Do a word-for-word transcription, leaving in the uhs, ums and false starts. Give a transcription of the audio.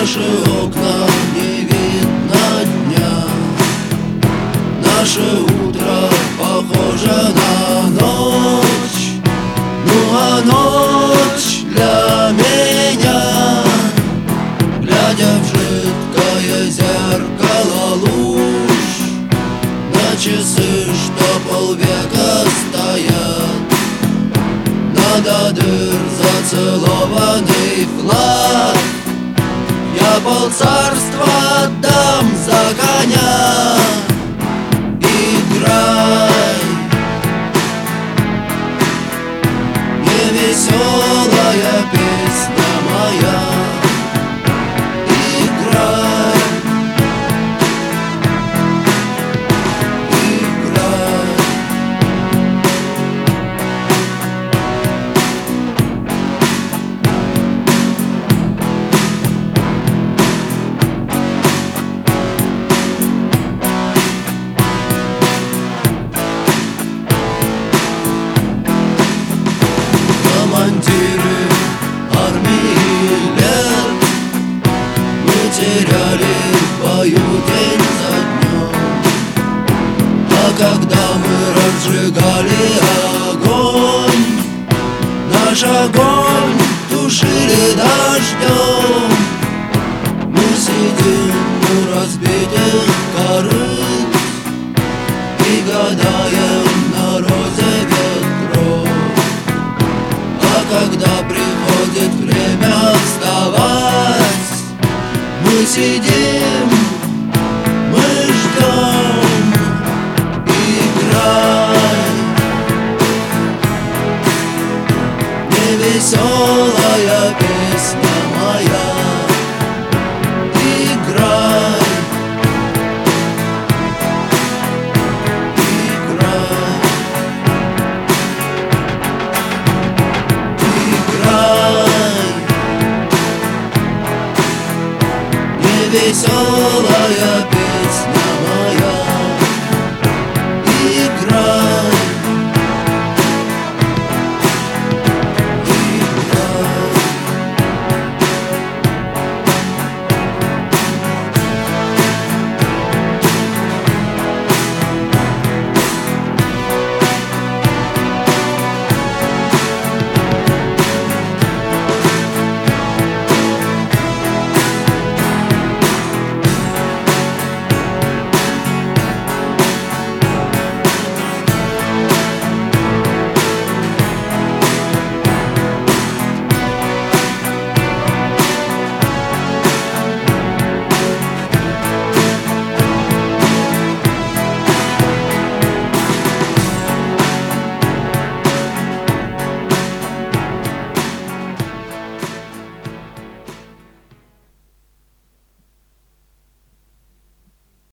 наши окна не видно дня. Наше утро похоже на ночь. Ну а ночь для меня, глядя в жидкое зеркало луж, на часы, что полвека стоят, надо дыр зацелованный флаг. Я полцарства отдам за коня. Играй, невеселая песня моя. Играй, играй. Командиры армии лет, мы теряли в бою день за днем. А когда мы разжигали огонь, наш огонь тушили дождем. Мы сидим у разбитых корыт и гадаем на розе ветров. Когда приходит время вставать, мы сидим, мы ждем. Играй, невеселая песня моя. Играй, веселая песня.